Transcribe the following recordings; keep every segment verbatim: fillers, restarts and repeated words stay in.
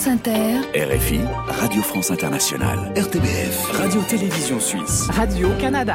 France Inter, R F I, Radio France Internationale, R T B F, Radio-Télévision Suisse, Radio-Canada.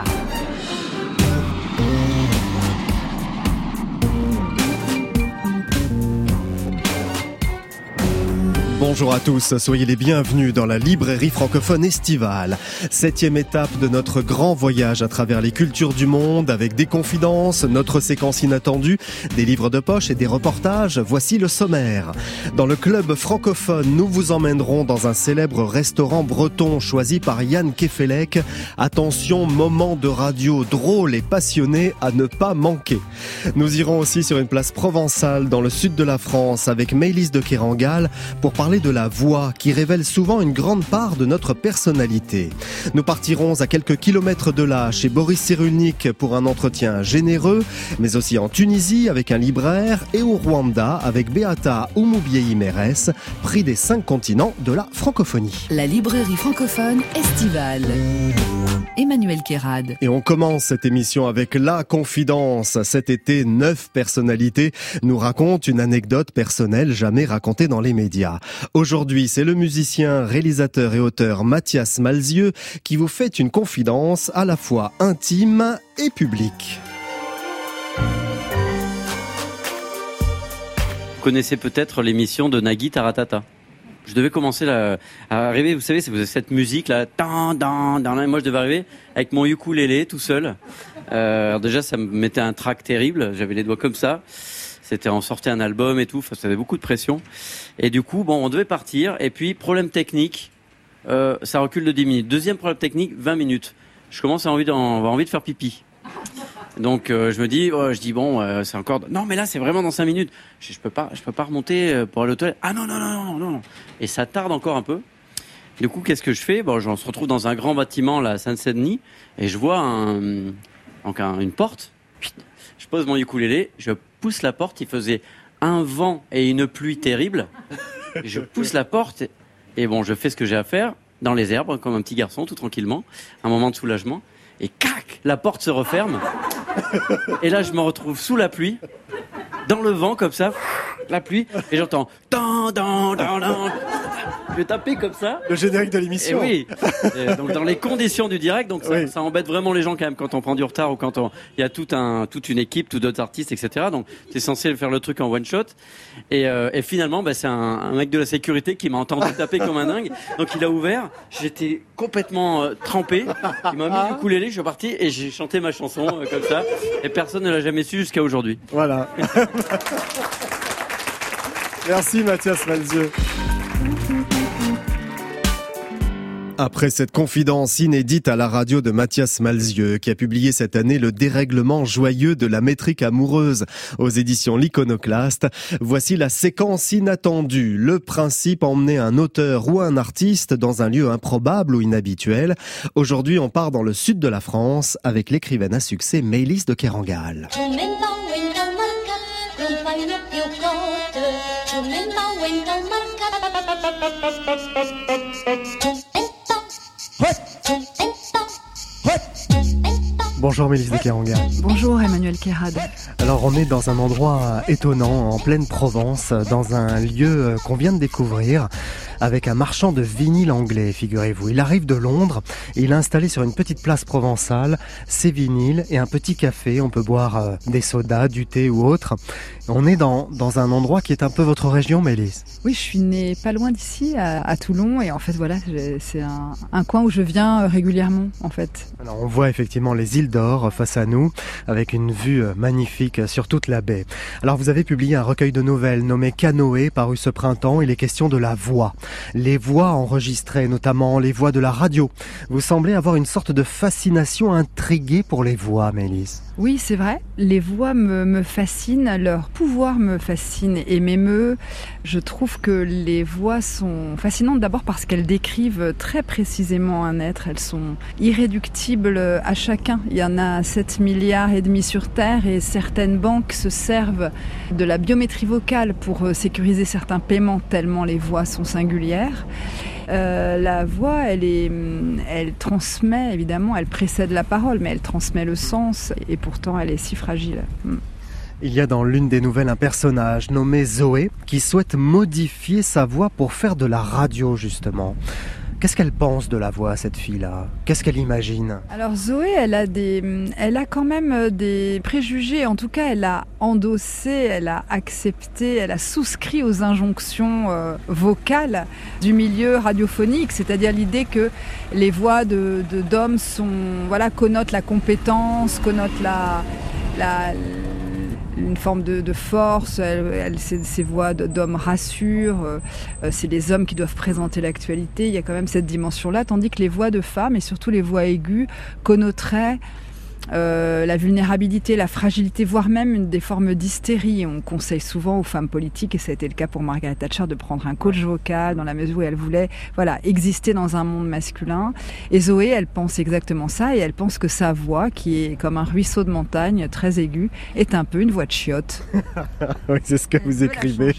Bonjour à tous, soyez les bienvenus dans la librairie francophone estivale. Septième étape de notre grand voyage à travers les cultures du monde avec des confidences, notre séquence inattendue, des livres de poche et des reportages. Voici le sommaire. Dans le club francophone, nous vous emmènerons dans un célèbre restaurant breton choisi par Yann Kefelec. Attention, moment de radio drôle et passionné à ne pas manquer. Nous irons aussi sur une place provençale dans le sud de la France avec Maëlys de Kerangal pour parler de la voix qui révèle souvent une grande part de notre personnalité. Nous partirons à quelques kilomètres de là chez Boris Cyrulnik pour un entretien généreux, mais aussi en Tunisie avec un libraire et au Rwanda avec Beata Oumoubiei-Mérès, prix des cinq continents de la francophonie. La librairie francophone estivale. Emmanuel Kérad. Et on commence cette émission avec la confidence. Cet été, neuf personnalités nous racontent une anecdote personnelle jamais racontée dans les médias. Aujourd'hui, c'est le musicien, réalisateur et auteur Mathias Malzieu qui vous fait une confidence à la fois intime et publique. Vous connaissez peut-être l'émission de Nagui Taratata. Je devais commencer là, à arriver, vous savez, c'est cette musique là, dan, dan, dan, et moi je devais arriver avec mon ukulélé tout seul. Euh, alors déjà, ça me mettait un trac terrible, j'avais les doigts comme ça. C'était, on sortait un album et tout, enfin, ça avait beaucoup de pression. Et du coup, bon, on devait partir. Et puis, problème technique, euh, ça recule de dix minutes. Deuxième problème technique, vingt minutes. Je commence à envie d'en, avoir envie de faire pipi. Donc, euh, je me dis, oh, je dis bon, euh, c'est encore. Non, mais là, c'est vraiment dans cinq minutes. Je, je peux pas, je peux pas remonter pour aller aux toilettes. Ah non, non, non, non, non, non. Et ça tarde encore un peu. Du coup, qu'est-ce que je fais ? Bon, on se retrouve dans un grand bâtiment, là, à Seine-Saint-Denis, et je vois un, donc un, une porte. Je pose mon ukulélé, je pousse la porte, il faisait un vent et une pluie terrible. Je pousse la porte et bon, je fais ce que j'ai à faire dans les herbes, comme un petit garçon, tout tranquillement. Un moment de soulagement. Et cac, la porte se referme. Et là, je me retrouve sous la pluie, dans le vent, comme ça, la pluie, et j'entends dan, dan, dan, dan. Je vais taper comme ça. Le générique de l'émission. Et oui. Et donc dans les conditions du direct, donc ça, oui. ça embête vraiment les gens quand même quand on prend du retard ou quand on, il y a tout un, toute une équipe, tous d'autres artistes, et cetera. Donc c'est censé faire le truc en one shot. Et, euh, et finalement, bah, c'est un, un mec de la sécurité qui m'a entendu taper comme un dingue. Donc il a ouvert. J'étais complètement euh, trempé. Il m'a mis le ukulélé, je suis parti et j'ai chanté ma chanson euh, comme ça. Et personne ne l'a jamais su jusqu'à aujourd'hui. Voilà. Merci Mathias Malzieu. Après cette confidence inédite à la radio de Mathias Malzieu, qui a publié cette année Le dérèglement joyeux de la métrique amoureuse aux éditions L'Iconoclaste, voici la séquence inattendue. Le principe, emmener un auteur ou un artiste dans un lieu improbable ou inhabituel. Aujourd'hui, on part dans le sud de la France avec l'écrivaine à succès Maëlys de Kerangal. Bonjour Maëlys de Kerangal. Bonjour Emmanuel Kérad. Alors on est dans un endroit étonnant, en pleine Provence, dans un lieu qu'on vient de découvrir, avec un marchand de vinyle anglais, figurez-vous. Il arrive de Londres et il a installé sur une petite place provençale ses vinyles et un petit café. On peut boire des sodas, du thé ou autre. On est dans, dans un endroit qui est un peu votre région, Maëlys. Oui, je suis née pas loin d'ici, à, à Toulon, et en fait voilà, c'est un, un coin où je viens régulièrement, en fait. Alors on voit effectivement les îles d'Or face à nous, avec une vue magnifique sur toute la baie. Alors vous avez publié un recueil de nouvelles nommé Canoë, paru ce printemps. Il est question de la voix. Les voix enregistrées, notamment les voix de la radio. Vous semblez avoir une sorte de fascination intriguée pour les voix, Maëlys. Oui, c'est vrai. Les voix me, me fascinent, leur pouvoir me fascine et m'émeut. Je trouve que les voix sont fascinantes d'abord parce qu'elles décrivent très précisément un être. Elles sont irréductibles à chacun. Il y en a sept milliards et demi sur Terre et certaines banques se servent de la biométrie vocale pour sécuriser certains paiements tellement les voix sont singulières. Euh, la voix, elle est, elle transmet évidemment, elle précède la parole, mais elle transmet le sens et pourtant elle est si fragile. Il y a dans l'une des nouvelles un personnage nommé Zoé qui souhaite modifier sa voix pour faire de la radio justement. Qu'est-ce qu'elle pense de la voix, cette fille-là? Qu'est-ce qu'elle imagine? Alors Zoé, elle a, des, elle a quand même des préjugés. En tout cas, elle a endossé, elle a accepté, elle a souscrit aux injonctions euh, vocales du milieu radiophonique, c'est-à-dire l'idée que les voix de, de, d'hommes sont, voilà, connotent la compétence, connotent la... la une forme de, de force, elle, elle, ces, ces voix d'hommes rassurent, euh, c'est les hommes qui doivent présenter l'actualité, il y a quand même cette dimension-là, tandis que les voix de femmes, et surtout les voix aiguës, connoteraient euh, la vulnérabilité, la fragilité, voire même une des formes d'hystérie. On conseille souvent aux femmes politiques, et ça a été le cas pour Margaret Thatcher, de prendre un coach vocal dans la mesure où elle voulait voilà, exister dans un monde masculin. Et Zoé, elle pense exactement ça, et elle pense que sa voix, qui est comme un ruisseau de montagne, très aiguë, est un peu une voix de chiotte. Oui, c'est ce que elle vous écrivez.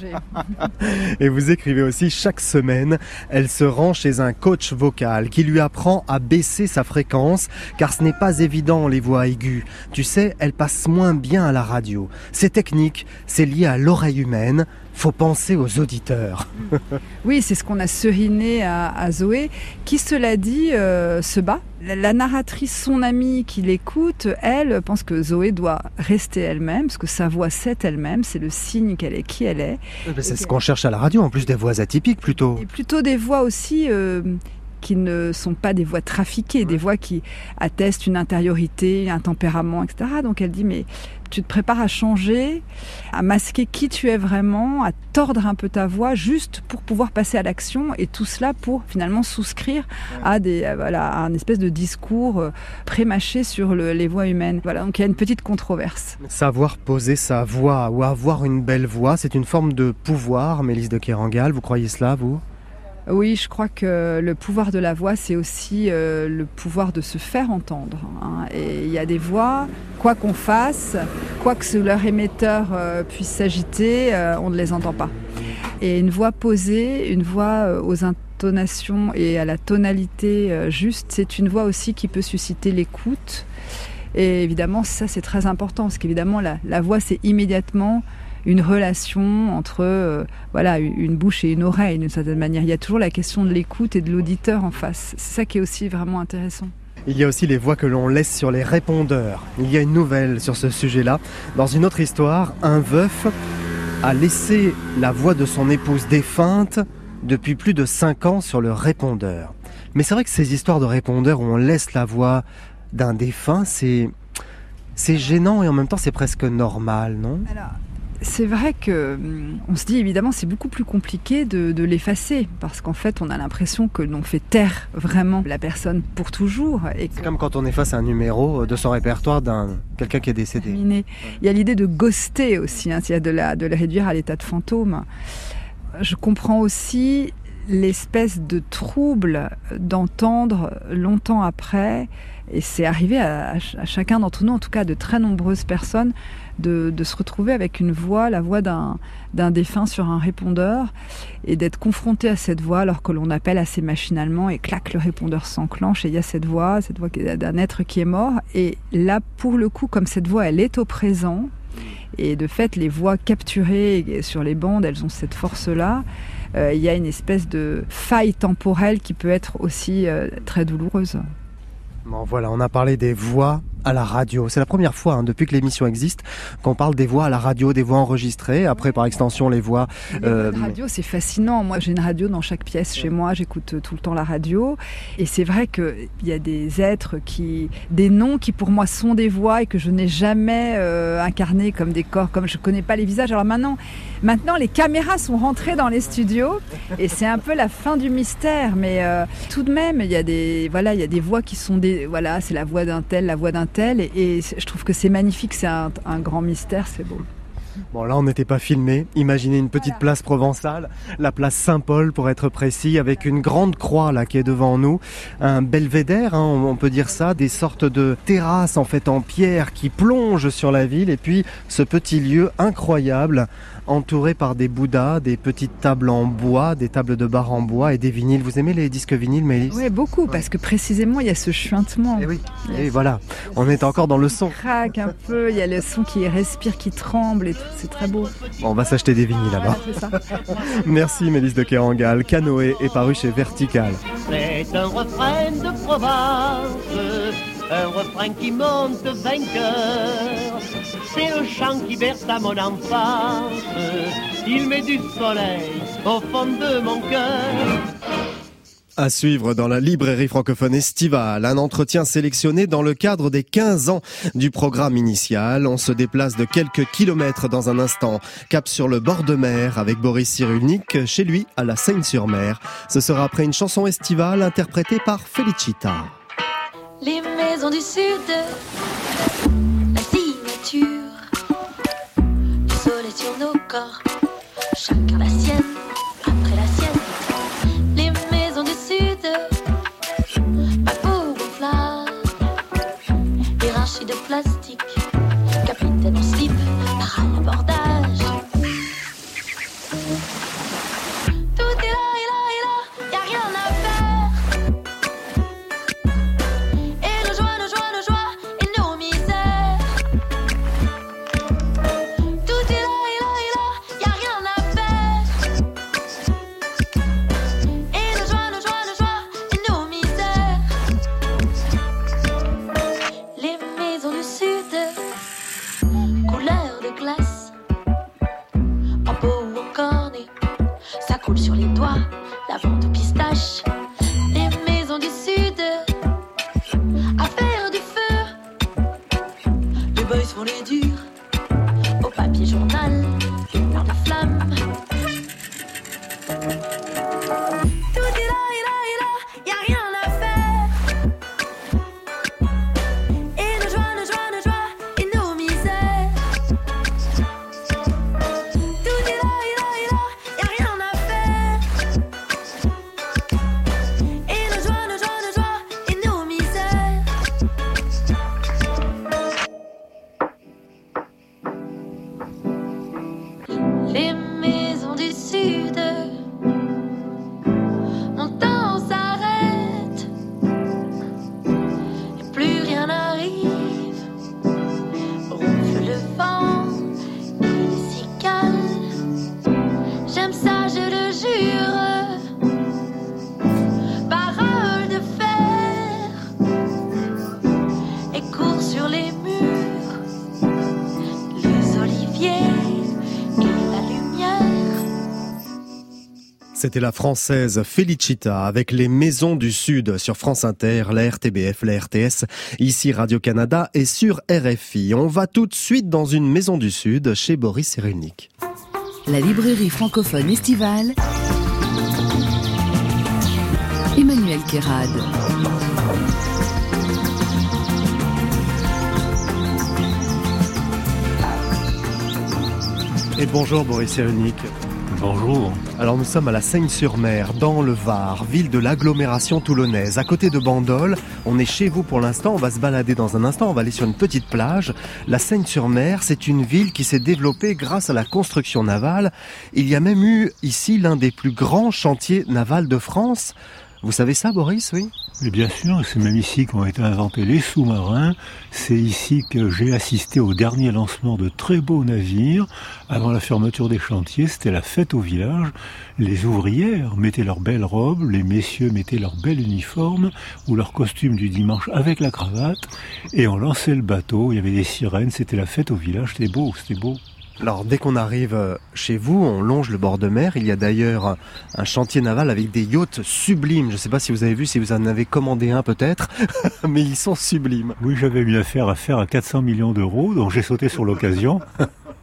Et vous écrivez aussi, chaque semaine, elle se rend chez un coach vocal qui lui apprend à baisser sa fréquence, car ce n'est pas évident les voix aiguë. Tu sais, elle passe moins bien à la radio. C'est technique, c'est lié à l'oreille humaine. Faut penser aux auditeurs. Oui, c'est ce qu'on a seriné à, à Zoé, qui, cela dit, euh, se bat. La, la narratrice, son amie qui l'écoute, elle pense que Zoé doit rester elle-même, parce que sa voix, c'est elle-même, c'est le signe qu'elle est qui elle est. C'est ce qu'on cherche à la radio, en plus des voix atypiques plutôt. Et plutôt des voix aussi... Euh, qui ne sont pas des voix trafiquées, des voix qui attestent une intériorité, un tempérament, et cetera. Donc elle dit, mais tu te prépares à changer, à masquer qui tu es vraiment, à tordre un peu ta voix, juste pour pouvoir passer à l'action, et tout cela pour finalement souscrire à, des, voilà, à un espèce de discours pré-mâché sur le, les voix humaines. Voilà, donc il y a une petite controverse. Savoir poser sa voix ou avoir une belle voix, c'est une forme de pouvoir, Mélisse de Kerangal, vous croyez cela, vous ? Oui, je crois que le pouvoir de la voix, c'est aussi euh, le pouvoir de se faire entendre. Hein. Et il y a des voix, quoi qu'on fasse, quoi que leur émetteur euh, puisse s'agiter, euh, on ne les entend pas. Et une voix posée, une voix euh, aux intonations et à la tonalité euh, juste, c'est une voix aussi qui peut susciter l'écoute. Et évidemment, ça c'est très important, parce qu'évidemment, la, la voix, c'est immédiatement une relation entre euh, voilà, une bouche et une oreille, d'une certaine manière. Il y a toujours la question de l'écoute et de l'auditeur en face. C'est ça qui est aussi vraiment intéressant. Il y a aussi les voix que l'on laisse sur les répondeurs. Il y a une nouvelle sur ce sujet-là. Dans une autre histoire, un veuf a laissé la voix de son épouse défunte depuis plus de cinq ans sur le répondeur. Mais c'est vrai que ces histoires de répondeurs où on laisse la voix d'un défunt, c'est, c'est gênant et en même temps c'est presque normal, non ? Alors, c'est vrai que on se dit évidemment c'est beaucoup plus compliqué de, de l'effacer, parce qu'en fait on a l'impression que l'on fait taire vraiment la personne pour toujours. Et que... C'est comme quand on efface un numéro de son répertoire d'un quelqu'un qui est décédé. Terminé. Il y a l'idée de ghoster aussi, hein, c'est-à-dire de, la, de le réduire à l'état de fantôme. Je comprends aussi l'espèce de trouble d'entendre longtemps après, et c'est arrivé à, à chacun d'entre nous, en tout cas de très nombreuses personnes, de, de se retrouver avec une voix, la voix d'un, d'un défunt sur un répondeur, et d'être confronté à cette voix alors que l'on appelle assez machinalement, et clac, le répondeur s'enclenche, et il y a cette voix, cette voix d'un être qui est mort. Et là, pour le coup, comme cette voix, elle est au présent, et de fait, les voix capturées sur les bandes, elles ont cette force-là. Euh, il y a une espèce de faille temporelle qui peut être aussi euh, très douloureuse. Bon, voilà, on a parlé des voix à la radio. C'est la première fois hein, depuis que l'émission existe qu'on parle des voix à la radio, des voix enregistrées. Après, par extension, les voix... Les euh... voix de radio, c'est fascinant. Moi, j'ai une radio dans chaque pièce chez moi. J'écoute tout le temps la radio. Et c'est vrai qu'il y a des êtres, qui, des noms qui pour moi sont des voix et que je n'ai jamais euh, incarnés comme des corps, comme je ne connais pas les visages. Alors maintenant, maintenant, les caméras sont rentrées dans les studios et c'est un peu la fin du mystère. Mais euh, tout de même, il y a des, voilà, il y a des voix qui sont des... Voilà, c'est la voix d'un tel, la voix d'un tel. Et, et je trouve que c'est magnifique, c'est un, un grand mystère, c'est beau. Bon, là, on n'était pas filmé. Imaginez une petite voilà. place provençale, la place Saint-Paul pour être précis, avec une grande croix là qui est devant nous, un belvédère, hein, on peut dire ça, des sortes de terrasses en fait en pierre qui plongent sur la ville, et puis ce petit lieu incroyable, entouré par des bouddhas, des petites tables en bois, des tables de bar en bois et des vinyles. Vous aimez les disques vinyles, Mélisse ? Oui, beaucoup, ouais. parce que précisément, il y a ce chuintement. Et oui, et voilà, on est encore dans le son. Craque un peu, il y a le son qui respire, qui tremble et tout, c'est très beau. Bon, on va s'acheter des vinyles là-bas. Voilà, c'est ça. Merci Mélisse de Kerangal. Canoë est paru chez Vertical. C'est un refrain de Provence, un refrain qui monte vainqueur. C'est le chant qui berce à mon enfance, il met du soleil au fond de mon cœur. À suivre dans la librairie francophone estivale, un entretien sélectionné dans le cadre des quinze ans du programme initial. On se déplace de quelques kilomètres dans un instant, cap sur le bord de mer avec Boris Cyrulnik, chez lui à la Seigne-sur-Mer. Ce sera après une chanson estivale interprétée par Felicita. Les maisons du Sud, la signature du soleil sur nos corps, chacun la sienne, après la sienne. Les maisons du Sud, pas pour gonflable, les rachis de plastique, capitaine en slip, par à l'abordage. Tout est là, et là, et là, y'a rien à faire. Et nos joies, nos joies, nos joies, et nos misères. Tout est là, et là, et là, y'a rien à faire. Et nos joies, nos joies, nos joies, et nos misères. Les maisons du Sud, couleur de glace, en pot ou en cornet, ça coule sur les doigts, la vente aux pistaches. Les maisons du Sud, à faire du feu, les boys font les durs, au papier journal, plein de flammes. Tout est là, et là, et là, y'a rien à faire. Et nos joies, nos joies, nos joies, et nos misères. Tout est là, et là, et là, y'a rien à faire. Et nos joies, nos joies, nos joies, et nos misères. Les maisons du Sud, mon temps s'arrête et plus rien n'arrive. Ronfle le vent et si calme, j'aime ça, je le jure. Parole de fer et court sur les murs, les oliviers et la lumière. C'était la française Felicita avec les Maisons du Sud sur France Inter, la R T B F, la R T S, ici Radio-Canada et sur R F I. On va tout de suite dans une Maison du Sud chez Boris Cyrulnik. La librairie francophone estivale. Emmanuel Kérad. Et bonjour Boris Cyrulnik. Bonjour. Alors nous sommes à la Seigne-sur-Mer, dans le Var, ville de l'agglomération toulonnaise, à côté de Bandol. On est chez vous pour l'instant, on va se balader dans un instant, on va aller sur une petite plage. La Seigne-sur-Mer, c'est une ville qui s'est développée grâce à la construction navale. Il y a même eu ici l'un des plus grands chantiers navals de France. Vous savez ça, Boris, oui ? Mais bien sûr, c'est même ici qu'ont été inventés les sous-marins. C'est ici que j'ai assisté au dernier lancement de très beaux navires. Avant la fermeture des chantiers, c'était la fête au village. Les ouvrières mettaient leurs belles robes, les messieurs mettaient leur bel uniforme ou leur costume du dimanche avec la cravate. Et on lançait le bateau, il y avait des sirènes, c'était la fête au village, c'était beau, c'était beau. Alors, dès qu'on arrive chez vous, on longe le bord de mer. Il y a d'ailleurs un chantier naval avec des yachts sublimes. Je ne sais pas si vous avez vu, si vous en avez commandé un peut-être, mais ils sont sublimes. Oui, j'avais une affaire à faire à quatre cents millions d'euros, donc j'ai sauté sur l'occasion.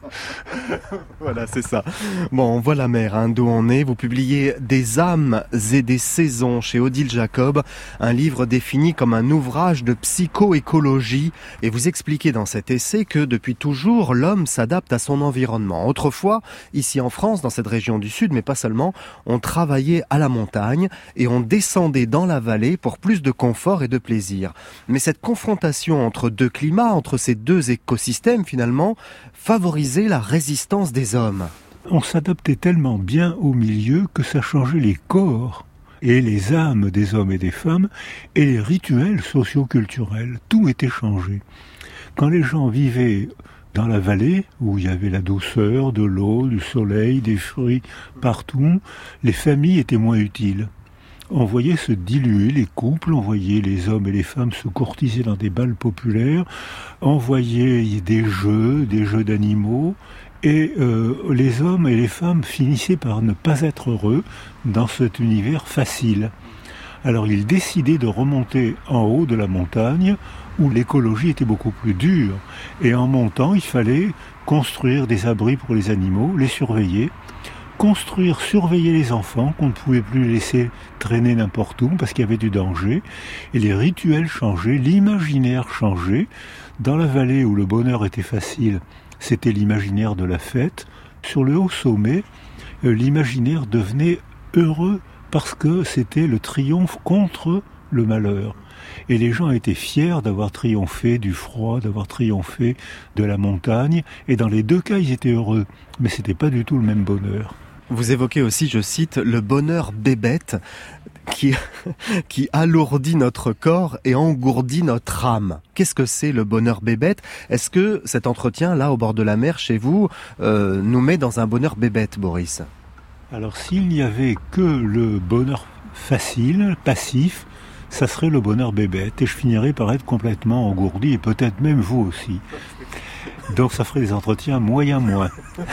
Voilà, c'est ça. Bon, on voit la mer, hein, d'où on est. Vous publiez Des âmes et des saisons chez Odile Jacob, un livre défini comme un ouvrage de psychoécologie. Et vous expliquez dans cet essai que depuis toujours, l'homme s'adapte à son environnement. Autrefois, ici en France, dans cette région du Sud, mais pas seulement, on travaillait à la montagne et on descendait dans la vallée pour plus de confort et de plaisir. Mais cette confrontation entre deux climats, entre ces deux écosystèmes finalement, favorisait la résistance des hommes. On s'adaptait tellement bien au milieu que ça changeait les corps et les âmes des hommes et des femmes et les rituels socio-culturels. Tout était changé. Quand les gens vivaient dans la vallée, où il y avait la douceur de l'eau, du soleil, des fruits partout, les familles étaient moins utiles. On voyait se diluer les couples, on voyait les hommes et les femmes se courtiser dans des bals populaires, on voyait des jeux, des jeux d'animaux, et euh, les hommes et les femmes finissaient par ne pas être heureux dans cet univers facile. Alors ils décidaient de remonter en haut de la montagne, où l'écologie était beaucoup plus dure, et en montant, il fallait construire des abris pour les animaux, les surveiller, construire, surveiller les enfants, qu'on ne pouvait plus laisser traîner n'importe où parce qu'il y avait du danger, et les rituels changeaient, l'imaginaire changeait. Dans la vallée où le bonheur était facile, c'était l'imaginaire de la fête. Sur le haut sommet, l'imaginaire devenait heureux parce que c'était le triomphe contre le malheur. Et les gens étaient fiers d'avoir triomphé du froid, d'avoir triomphé de la montagne, et dans les deux cas, ils étaient heureux. Mais c'était pas du tout le même bonheur. Vous évoquez aussi, je cite, le bonheur bébête qui, qui alourdit notre corps et engourdit notre âme. Qu'est-ce que c'est le bonheur bébête ? Est-ce que cet entretien, là, au bord de la mer, chez vous, euh, nous met dans un bonheur bébête, Boris ? Alors, s'il n'y avait que le bonheur facile, passif, ça serait le bonheur bébête, et je finirais par être complètement engourdi, et peut-être même vous aussi. Donc ça ferait des entretiens moyen-moins.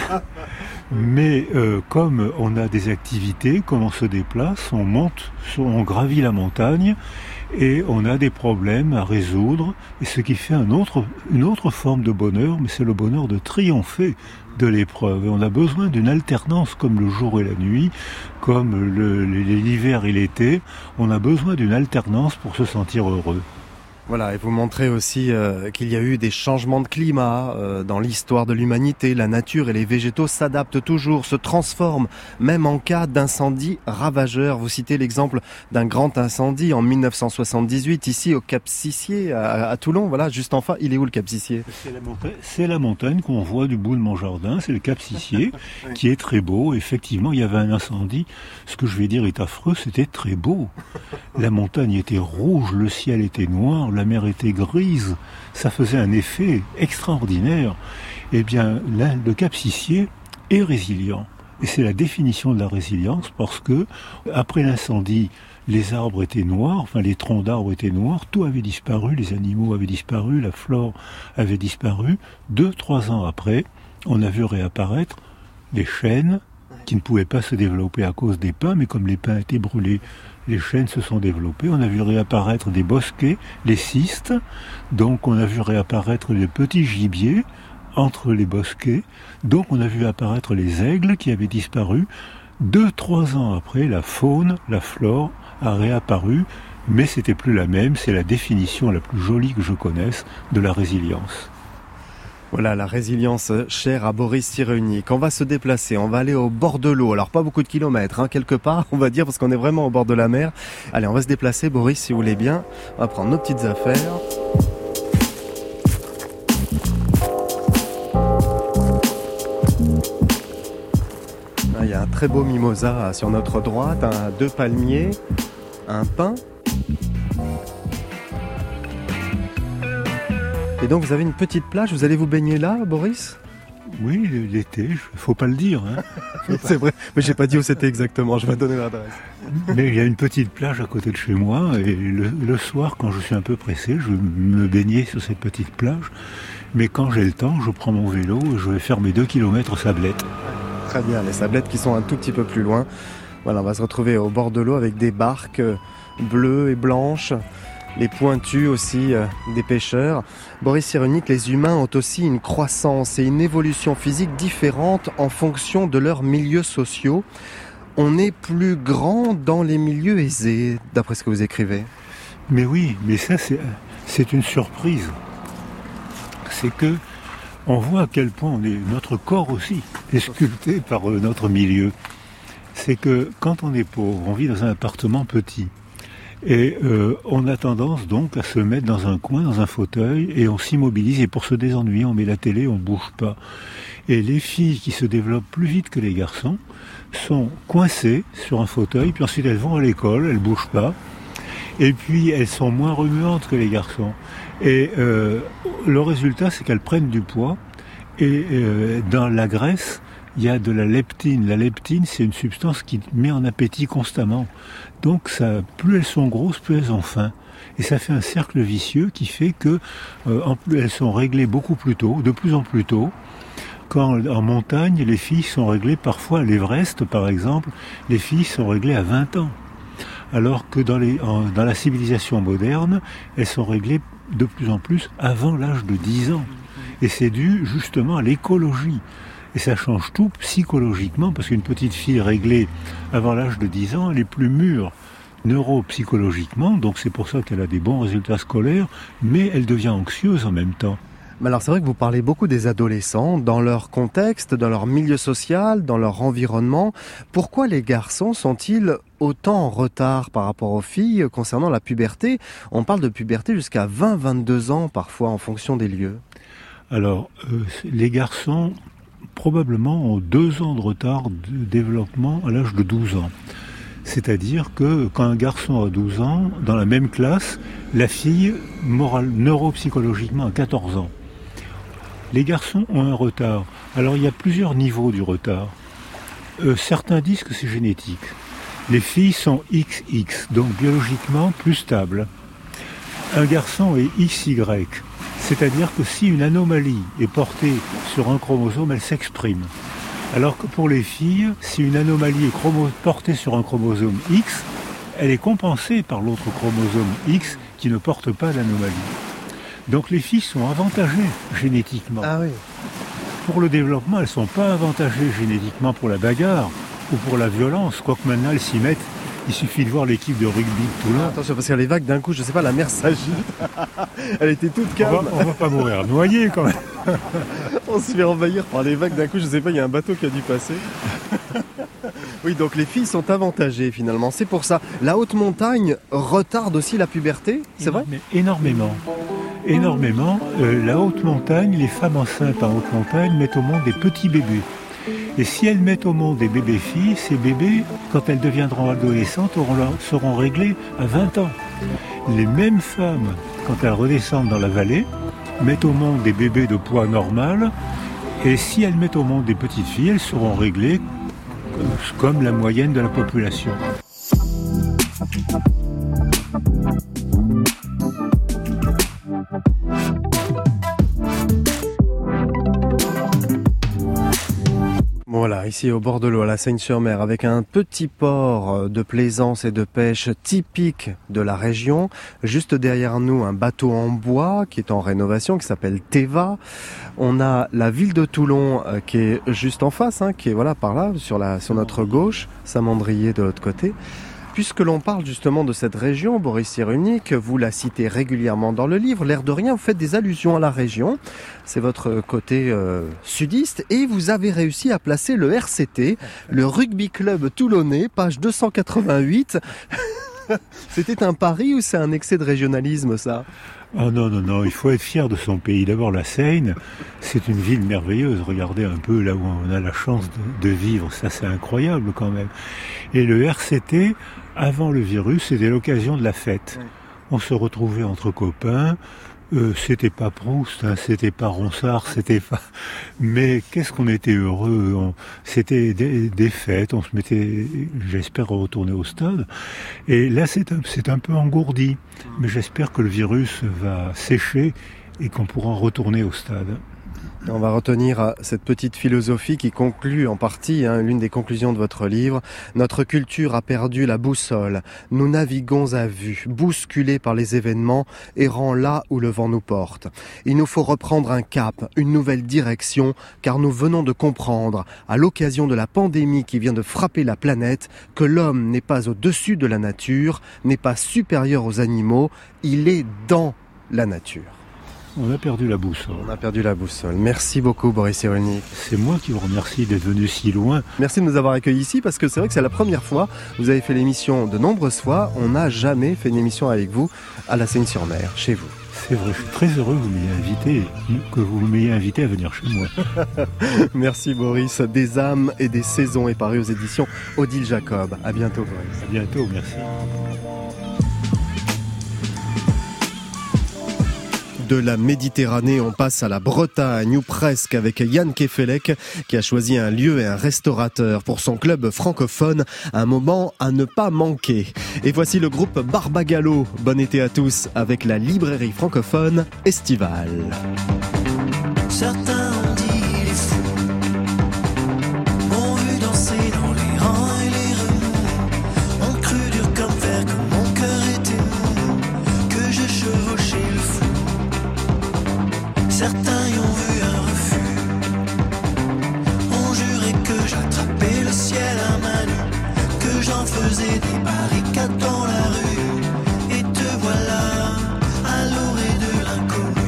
Mais euh, comme on a des activités, comme on se déplace, on monte, on gravit la montagne, et on a des problèmes à résoudre, et ce qui fait un autre, une autre forme de bonheur, mais c'est le bonheur de triompher de l'épreuve. Et on a besoin d'une alternance comme le jour et la nuit, comme le, l'hiver et l'été. On a besoin d'une alternance pour se sentir heureux. Voilà, et vous montrez aussi euh, qu'il y a eu des changements de climat euh, dans l'histoire de l'humanité. La nature et les végétaux s'adaptent toujours, se transforment, même en cas d'incendie ravageur. Vous citez l'exemple d'un grand incendie en mille neuf cent soixante-dix-huit, ici au Cap Sissier, à, à Toulon. Voilà, juste en face. Il est où le Cap Sissier ? C'est la montagne, c'est la montagne qu'on voit du bout de mon jardin, c'est le Cap Sissier, oui. Qui est très beau. Effectivement, il y avait un incendie. Ce que je vais dire est affreux, c'était très beau. La montagne était rouge, le ciel était noir, la mer était grise, ça faisait un effet extraordinaire. Eh bien, là, le Cap Sissier est résilient. Et c'est la définition de la résilience parce que, après l'incendie, les arbres étaient noirs, enfin les troncs d'arbres étaient noirs, tout avait disparu, les animaux avaient disparu, la flore avait disparu. Deux, trois ans après, on a vu réapparaître les chênes qui ne pouvaient pas se développer à cause des pins, mais comme les pins étaient brûlés, les chênes se sont développés. On a vu réapparaître des bosquets, les cistes, donc on a vu réapparaître les petits gibiers entre les bosquets, donc on a vu apparaître les aigles qui avaient disparu. Deux, trois ans après, la faune, la flore a réapparu, mais c'était plus la même. C'est la définition la plus jolie que je connaisse de la résilience. Voilà, la résilience chère à Boris Cyrulnik. On va se déplacer, on va aller au bord de l'eau. Alors pas beaucoup de kilomètres, hein, quelque part, on va dire, parce qu'on est vraiment au bord de la mer. Allez, on va se déplacer, Boris, si vous voulez bien. On va prendre nos petites affaires. Il y a un très beau mimosa sur notre droite, un, deux palmiers, un pin. Et donc vous avez une petite plage, vous allez vous baigner là, Boris ? Oui, l'été, il faut pas le dire. Hein. C'est vrai, mais j'ai pas dit où c'était exactement, je vais donner l'adresse. Mais il y a une petite plage à côté de chez moi, et le, le soir, quand je suis un peu pressé, je me baignais sur cette petite plage. Mais quand j'ai le temps, je prends mon vélo et je vais faire mes deux kilomètres Sablettes. Très bien, les Sablettes qui sont un tout petit peu plus loin. Voilà, on va se retrouver au bord de l'eau avec des barques bleues et blanches. les pointus aussi euh, des pêcheurs. Boris Cyrulnik, les humains ont aussi une croissance et une évolution physique différente en fonction de leurs milieux sociaux. On est plus grand dans les milieux aisés, d'après ce que vous écrivez. Mais oui, mais ça c'est, c'est une surprise. C'est que on voit à quel point on est, notre corps aussi est sculpté par notre milieu. C'est que quand on est pauvre, on vit dans un appartement petit. Et euh, on a tendance donc à se mettre dans un coin, dans un fauteuil, et on s'immobilise. Et pour se désennuyer, on met la télé, on ne bouge pas. Et les filles qui se développent plus vite que les garçons sont coincées sur un fauteuil, puis ensuite elles vont à l'école, elles ne bougent pas. Et puis elles sont moins remuantes que les garçons. Et euh, le résultat, c'est qu'elles prennent du poids. Et euh, dans la graisse, il y a de la leptine. La leptine, c'est une substance qui met en appétit constamment. Donc, ça, plus elles sont grosses, plus elles ont faim. Et ça fait un cercle vicieux qui fait que, euh, en plus, elles sont réglées beaucoup plus tôt, de plus en plus tôt. Quand en montagne, les filles sont réglées parfois à l'Everest, par exemple, les filles sont réglées à vingt ans. Alors que dans, les, en, dans la civilisation moderne, elles sont réglées de plus en plus avant l'âge de dix ans. Et c'est dû justement à l'écologie. Et ça change tout psychologiquement, parce qu'une petite fille réglée avant l'âge de dix ans, elle est plus mûre neuropsychologiquement, donc c'est pour ça qu'elle a des bons résultats scolaires, mais elle devient anxieuse en même temps. Mais alors c'est vrai que vous parlez beaucoup des adolescents, dans leur contexte, dans leur milieu social, dans leur environnement. Pourquoi les garçons sont-ils autant en retard par rapport aux filles concernant la puberté ? On parle de puberté jusqu'à vingt à vingt-deux ans parfois en fonction des lieux. Alors, euh, les garçons probablement ont deux ans de retard de développement à l'âge de douze ans. C'est-à-dire que quand un garçon a douze ans, dans la même classe, la fille, morale, neuropsychologiquement, a quatorze ans. Les garçons ont un retard. Alors il y a plusieurs niveaux du retard. Euh, certains disent que c'est génétique. Les filles sont X X, donc biologiquement plus stables. Un garçon est X Y. C'est-à-dire que si une anomalie est portée sur un chromosome, elle s'exprime. Alors que pour les filles, si une anomalie est chromo- portée sur un chromosome X, elle est compensée par l'autre chromosome X qui ne porte pas l'anomalie. Donc les filles sont avantagées génétiquement. Ah oui. Pour le développement, elles ne sont pas avantagées génétiquement pour la bagarre ou pour la violence, quoique maintenant elles s'y mettent. Il suffit de voir l'équipe de rugby de Toulon. Attention, parce qu'il y a les vagues d'un coup, je sais pas, la mer s'agite. Elle était toute calme. On va, on va pas mourir noyé quand même. On se fait envahir par les vagues d'un coup, je sais pas, il y a un bateau qui a dû passer. Oui, donc les filles sont avantagées finalement, c'est pour ça. La haute montagne retarde aussi la puberté, c'est vrai ? Mais énormément. Énormément. Euh, la haute montagne, les femmes enceintes en haute montagne mettent au monde des petits bébés. Et si elles mettent au monde des bébés filles, ces bébés, quand elles deviendront adolescentes, auront, seront réglés à vingt ans. Les mêmes femmes, quand elles redescendent dans la vallée, mettent au monde des bébés de poids normal, et si elles mettent au monde des petites filles, elles seront réglées comme la moyenne de la population. Voilà, ici au bord de l'eau, à la Seigne-sur-Mer, avec un petit port de plaisance et de pêche typique de la région. Juste derrière nous, un bateau en bois qui est en rénovation, qui s'appelle Teva. On a la ville de Toulon euh, qui est juste en face, hein, qui est voilà par là, sur, la, sur notre gauche, Saint-Mandrier de l'autre côté. Puisque l'on parle justement de cette région, Boris Cyrulnik, vous la citez régulièrement dans le livre, l'air de rien, vous faites des allusions à la région, c'est votre côté euh, sudiste, et vous avez réussi à placer le R C T, le Rugby Club Toulonnais, page deux cent quatre-vingt-huit. C'était un pari ou c'est un excès de régionalisme, ça ? Oh non, non, non, il faut être fier de son pays. D'abord, la Seine, c'est une ville merveilleuse. Regardez un peu là où on a la chance de, de vivre. Ça, c'est incroyable quand même. Et le R C T, avant le virus, c'était l'occasion de la fête. On se retrouvait entre copains. Euh, c'était pas Proust, hein, c'était pas Ronsard, c'était pas... Mais qu'est-ce qu'on était heureux. On... C'était des, des fêtes, on se mettait, j'espère, retourner au stade. Et là, c'est un, c'est un peu engourdi. Mais j'espère que le virus va sécher et qu'on pourra retourner au stade. On va retenir cette petite philosophie qui conclut en partie hein, l'une des conclusions de votre livre. Notre culture a perdu la boussole. Nous naviguons à vue, bousculés par les événements, errant là où le vent nous porte. Il nous faut reprendre un cap, une nouvelle direction, car nous venons de comprendre, à l'occasion de la pandémie qui vient de frapper la planète, que l'homme n'est pas au-dessus de la nature, n'est pas supérieur aux animaux, il est dans la nature. On a perdu la boussole. On a perdu la boussole. Merci beaucoup Boris Cyrulnik. C'est moi qui vous remercie d'être venu si loin. Merci de nous avoir accueillis ici parce que c'est vrai que c'est la première fois. Vous avez fait l'émission de nombreuses fois. On n'a jamais fait une émission avec vous à la Seigne-sur-Mer, chez vous. C'est vrai, je suis très heureux que vous m'ayez invité, que vous m'ayez invité à venir chez moi. Merci Boris. Des âmes et des saisons est paru aux éditions Odile Jacob. À bientôt Boris. À bientôt, merci. De la Méditerranée, on passe à la Bretagne, ou presque, avec Yann Kefelec, qui a choisi un lieu et un restaurateur pour son club francophone, un moment à ne pas manquer. Et voici le groupe Barbagallo. Bon été à tous, avec la librairie francophone estivale. Certains ont dit il est fou, m'ont vu danser dans les rangs et les remous, ont cru dur comme fer, que mon cœur était mou, que je chevauchais le fou. Certains y ont vu un refus, ont juré que j'attrapais le ciel à main nue, que j'en faisais des barricades dans la rue, et te voilà à l'orée de l'inconnu.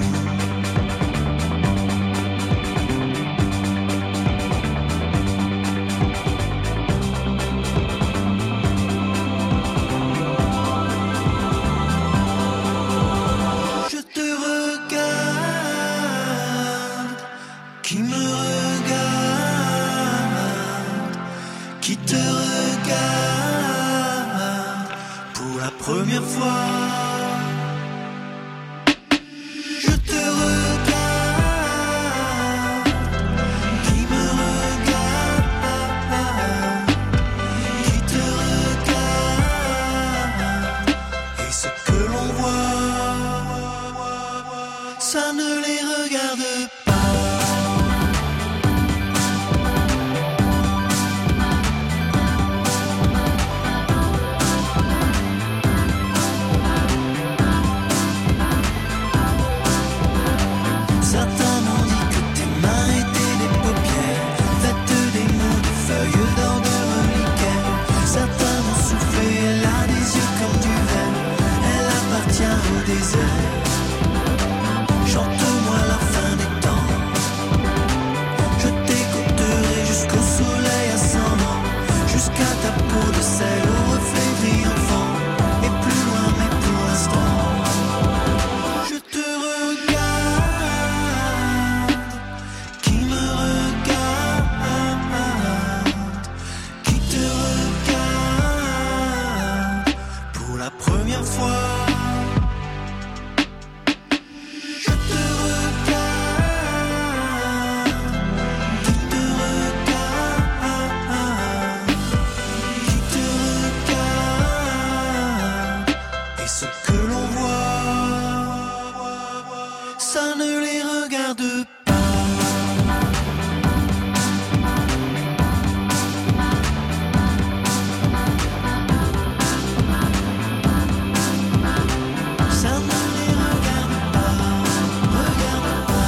Je te regarde, qui me regarde, qui te regarde pour la première fois. Je te regarde, qui me regarde, qui te regarde, et ce que l'on voit, ça ne les regarde pas. Certains m'ont dit que tes mains étaient des paupières, faites des mots de feuilles d'or de reliquaires. Certains m'ont soufflé, elle a des yeux comme du verre, elle appartient au désert. Chante-moi la fin des temps, je t'écouterai jusqu'au soleil ascendant, jusqu'à ta peau de sel au reflet triomphant, et plus loin mais pour l'instant. Je te regarde, qui me regarde, qui te regarde pour la première fois. Je te regarde, qui te regarde, qui te regarde, et ce que l'on voit, ça ne les regarde pas. Ça ne les regarde pas, regarde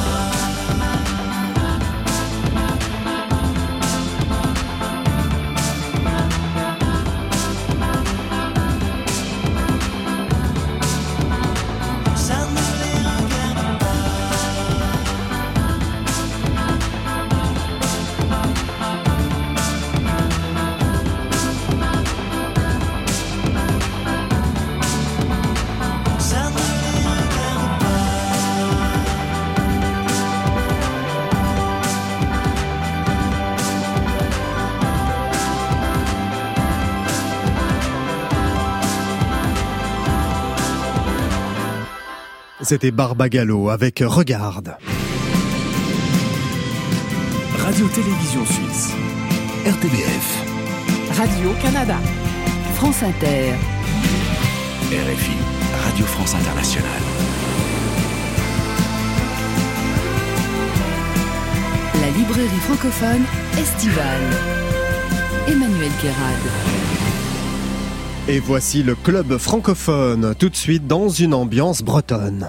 pas. Ça ne les regarde pas. Ça ne les regarde pas. C'était Barbagallo avec Regarde. Radio-Télévision Suisse. R T B F. Radio-Canada. France Inter. R F I. Radio France Internationale. La librairie francophone estivale. Emmanuel Guérard. Et voici le club francophone, tout de suite dans une ambiance bretonne.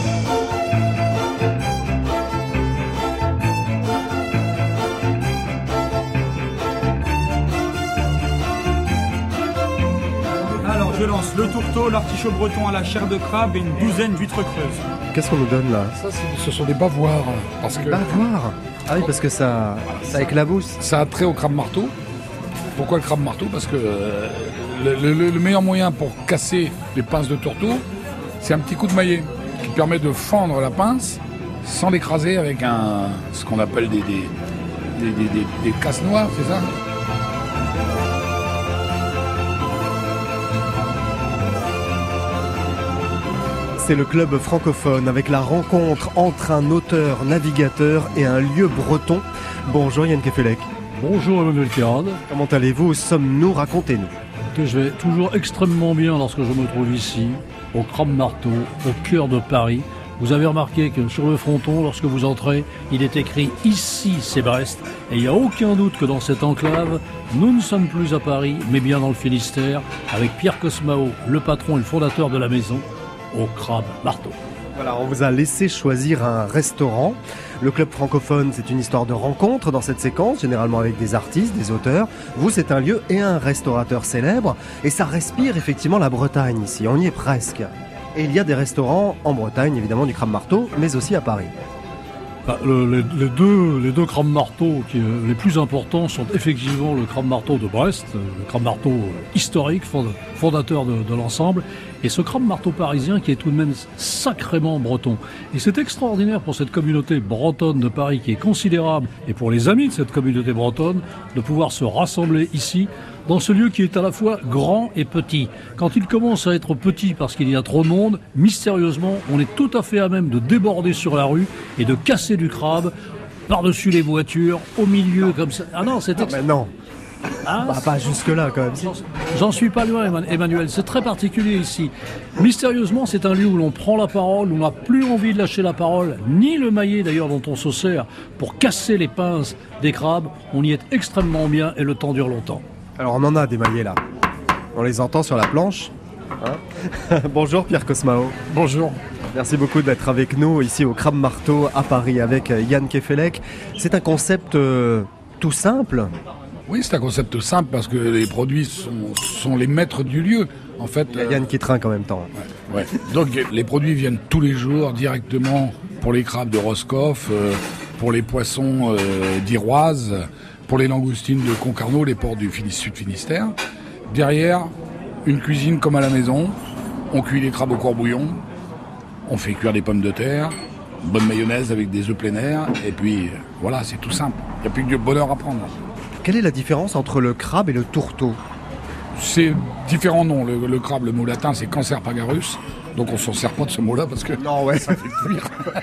Alors je lance le tourteau, l'artichaut breton à la chair de crabe et une douzaine d'huîtres creuses. Qu'est-ce qu'on nous donne là? Ça, c'est- ce sont des bavoirs. Parce que Bavoirs. Ah oui, parce que ça, ça éclabousse. ça a trait au crabe marteau. Pourquoi le crabe marteau? Parce que euh, le, le- le meilleur moyen pour casser les pinces de tourteau, c'est un petit coup de maillet qui permet de fendre la pince sans l'écraser avec un ce qu'on appelle des, des, des, des, des- des casse-noix, c'est ça? C'est le club francophone avec la rencontre entre un auteur-navigateur et un lieu breton. Bonjour Yann Kefelec. Bonjour Emmanuel Guérard. Comment allez-vous? Où sommes-nous? Racontez-nous. Écoutez, je vais toujours extrêmement bien lorsque je me trouve ici, au Crabe Marteau, au cœur de Paris. Vous avez remarqué que sur le fronton, lorsque vous entrez, il est écrit « Ici, c'est Brest ». Et il n'y a aucun doute que dans cette enclave, nous ne sommes plus à Paris, mais bien dans le Finistère, avec Pierre Cosmao, le patron et le fondateur de la maison, au Crabe Marteau. Voilà, on vous a laissé choisir un restaurant. Le club francophone, c'est une histoire de rencontre dans cette séquence, généralement avec des artistes, des auteurs. Vous, c'est un lieu et un restaurateur célèbre. Et ça respire effectivement la Bretagne ici, on y est presque. Et il y a des restaurants en Bretagne, évidemment, du Crabe Marteau, mais aussi à Paris. Bah, le- les, les deux, les deux crabes marteaux qui, euh, les plus importants sont effectivement le crabe marteau de Brest, euh, le crabe marteau euh, historique, fond- fondateur de, de l'ensemble, et ce crabe marteau parisien qui est tout de même sacrément breton. Et c'est extraordinaire pour cette communauté bretonne de Paris qui est considérable, et pour les amis de cette communauté bretonne, de pouvoir se rassembler ici, dans ce lieu qui est à la fois grand et petit. Quand il commence à être petit parce qu'il y a trop de monde, mystérieusement, on est tout à fait à même de déborder sur la rue et de casser du crabe par-dessus les voitures, au milieu comme ça. Ah non, c'est Ah, mais non, Hein bah, pas jusque-là quand même. J'en- J'en suis pas loin, Emman- Emmanuel. C'est très particulier ici. Mystérieusement, c'est un lieu où l'on prend la parole, où on n'a plus envie de lâcher la parole, ni le maillet d'ailleurs dont on se sert pour casser les pinces des crabes. On y est extrêmement bien et le temps dure longtemps. Alors on en a des maillets là. On les entend sur la planche. Hein Bonjour Pierre Cosmao. Bonjour. Merci beaucoup d'être avec nous ici au Crabe Marteau à Paris avec euh, Yann Kefelec. C'est un concept euh, tout simple. Oui, c'est un concept simple parce que les produits sont, sont les maîtres du lieu. En fait, Il y a Yann qui trinque en même temps. Ouais. Donc les produits viennent tous les jours directement pour les crabes de Roscoff, euh, pour les poissons euh, d'Iroise, pour les langoustines de Concarneau, les ports du Finis- Sud Finistère. Derrière, une cuisine comme à la maison. On cuit les crabes au courbouillon, on fait cuire des pommes de terre, une bonne mayonnaise avec des œufs plein air, et puis euh, voilà, c'est tout simple. Il n'y a plus que du bonheur à prendre. Quelle est la différence entre le crabe et le tourteau? C'est différent, non. Le, le crabe, le mot latin, c'est Cancer pagarus. Donc on s'en sert pas de ce mot-là parce que non, ouais. ça fait fuir.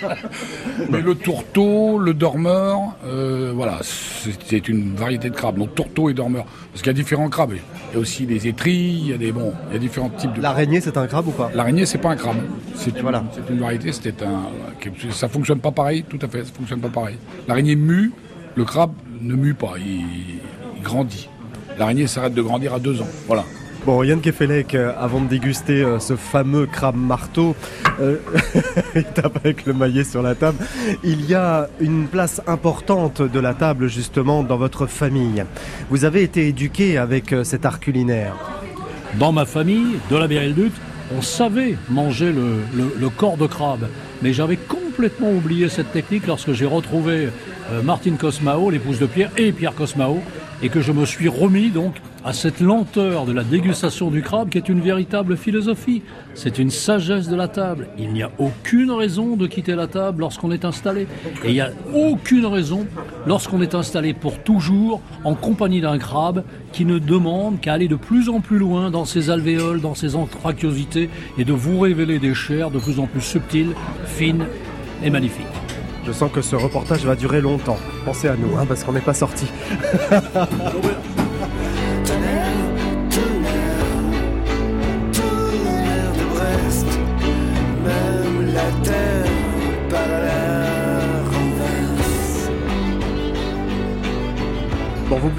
Mais le tourteau, le dormeur, euh, voilà, c'est, c'est une variété de crabes. Donc tourteau et dormeur. Parce qu'il y a différents crabes. Il y a aussi des étrilles, il y a des bon, il y a différents types de. L'araignée, c'est un crabe ou pas? L'araignée, c'est pas un crabe. C'est une, voilà. c'est une variété. C'était un. Ça fonctionne pas pareil. Tout à fait, ça fonctionne pas pareil. L'araignée mue. Le crabe ne mue pas. Il, il grandit. L'araignée s'arrête de grandir à deux ans. Voilà. Bon, Yann Kefelec, euh, avant de déguster euh, ce fameux crabe marteau, euh, il tape avec le maillet sur la table, il y a une place importante de la table justement dans votre famille. Vous avez été éduqué avec euh, cet art culinaire. Dans ma famille, de la Bérelduc, on savait manger le, le, le corps de crabe. Mais j'avais complètement oublié cette technique lorsque j'ai retrouvé euh, Martine Cosmao, l'épouse de Pierre, et Pierre Cosmao, et que je me suis remis donc à cette lenteur de la dégustation du crabe qui est une véritable philosophie. C'est une sagesse de la table. Il n'y a aucune raison de quitter la table lorsqu'on est installé. Et il n'y a aucune raison lorsqu'on est installé pour toujours en compagnie d'un crabe qui ne demande qu'à aller de plus en plus loin dans ses alvéoles, dans ses anthraciosités et de vous révéler des chairs de plus en plus subtiles, fines et magnifiques. Je sens que ce reportage va durer longtemps. Pensez à nous, hein, parce qu'on n'est pas sortis.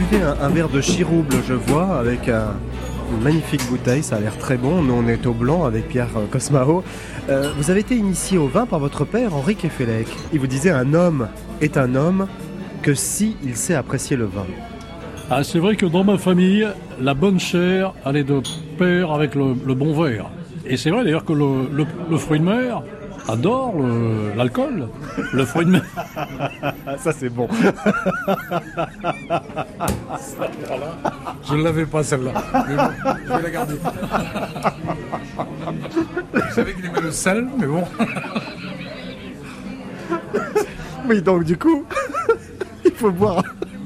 buvez un, un verre de chirouble, je vois, avec un, une magnifique bouteille, ça a l'air très bon. Nous, on est au blanc avec Pierre Cosmao. Euh, vous avez été initié au vin par votre père, Henri Kefelec. Il vous disait, un homme est un homme que si il sait apprécier le vin. Ah, c'est vrai que dans ma famille, la bonne chair allait de pair avec le, le bon verre. Et c'est vrai d'ailleurs que le, le, le fruit de mer adore le, l'alcool. Le fruit de mer. Ça, c'est bon. Je ne l'avais pas celle-là. Mais bon, je vais la garder. Je savais qu'il aimait le sel, mais bon. Oui, donc du coup, il faut boire.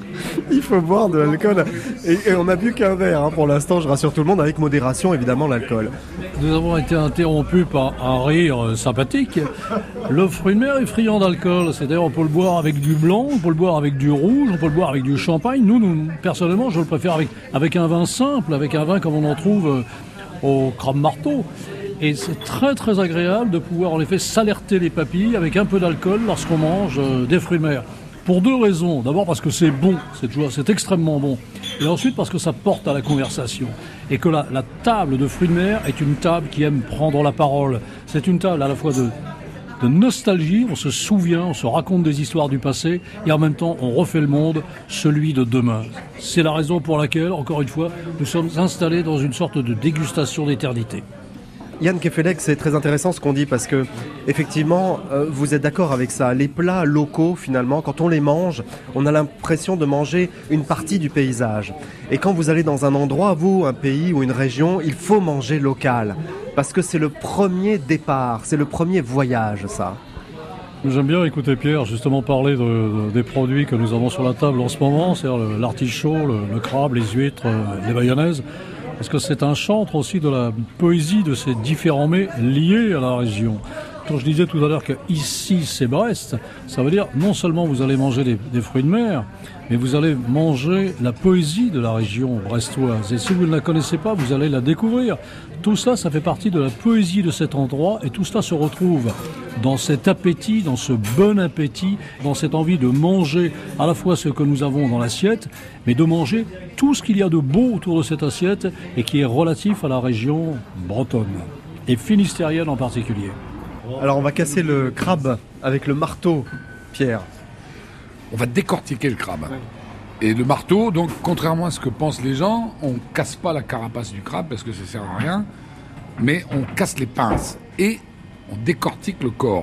Il faut boire de l'alcool. Et, et on n'a bu qu'un verre hein, pour l'instant, je rassure tout le monde, avec modération évidemment l'alcool. Nous avons été interrompus par un rire sympathique. Le fruit de mer est friand d'alcool, c'est-à-dire on peut le boire avec du blanc, on peut le boire avec du rouge, on peut le boire avec du champagne. Nous, nous personnellement, je le préfère avec, avec un vin simple, avec un vin comme on en trouve au crabe marteau. Et c'est très très agréable de pouvoir en effet s'alerter les papilles avec un peu d'alcool lorsqu'on mange des fruits de mer. Pour deux raisons. D'abord parce que c'est bon, c'est, c'est extrêmement bon. Et ensuite parce que ça porte à la conversation. Et que la, la table de fruits de mer est une table qui aime prendre la parole. C'est une table à la fois de, de nostalgie, on se souvient, on se raconte des histoires du passé, et en même temps on refait le monde, celui de demain. C'est la raison pour laquelle, encore une fois, nous sommes installés dans une sorte de dégustation d'éternité. Yann Kefelec, c'est très intéressant ce qu'on dit parce que, effectivement, euh, vous êtes d'accord avec ça. Les plats locaux, finalement, quand on les mange, on a l'impression de manger une partie du paysage. Et quand vous allez dans un endroit, vous, un pays ou une région, il faut manger local. Parce que c'est le premier départ, c'est le premier voyage, ça. J'aime bien écouter Pierre justement parler de, de, des produits que nous avons sur la table en ce moment, c'est-à-dire l'artichaut, le, le crabe, les huîtres, les mayonnaises. Parce que c'est un chantre aussi de la poésie de ces différents mets liés à la région. Quand je disais tout à l'heure que ici c'est Brest, ça veut dire non seulement vous allez manger des, des fruits de mer, mais vous allez manger la poésie de la région brestoise. Et si vous ne la connaissez pas, vous allez la découvrir. Tout ça, ça fait partie de la poésie de cet endroit et tout cela se retrouve dans cet appétit, dans ce bon appétit, dans cette envie de manger à la fois ce que nous avons dans l'assiette, mais de manger tout ce qu'il y a de beau autour de cette assiette et qui est relatif à la région bretonne et finistérienne en particulier. Alors on va casser le crabe avec le marteau, Pierre. On va décortiquer le crabe. Et le marteau, donc contrairement à ce que pensent les gens, on casse pas la carapace du crabe parce que ça sert à rien, mais on casse les pinces et on décortique le corps.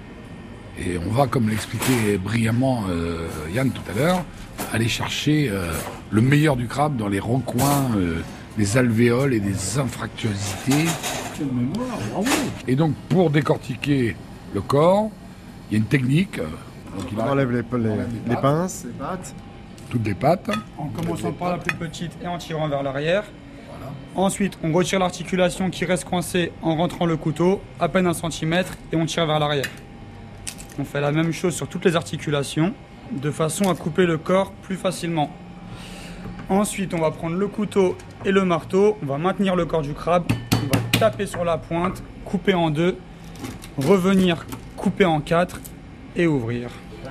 Et on va, comme l'expliquait brillamment euh, Yann tout à l'heure, aller chercher euh, le meilleur du crabe dans les recoins, euh, des alvéoles et des infractuosités. Quelle mémoire, bravo. Et donc pour décortiquer le corps, il y a une technique. Euh, donc il on enlève les, les, les, les pinces, les pattes. Toutes les pattes. En commençant par la plus petite et en tirant vers l'arrière. Voilà. Ensuite, on retire l'articulation qui reste coincée en rentrant le couteau, à peine un centimètre, et on tire vers l'arrière. On fait la même chose sur toutes les articulations, de façon à couper le corps plus facilement. Ensuite, on va prendre le couteau et le marteau, on va maintenir le corps du crabe, on va taper sur la pointe, couper en deux, revenir, couper en quatre et ouvrir.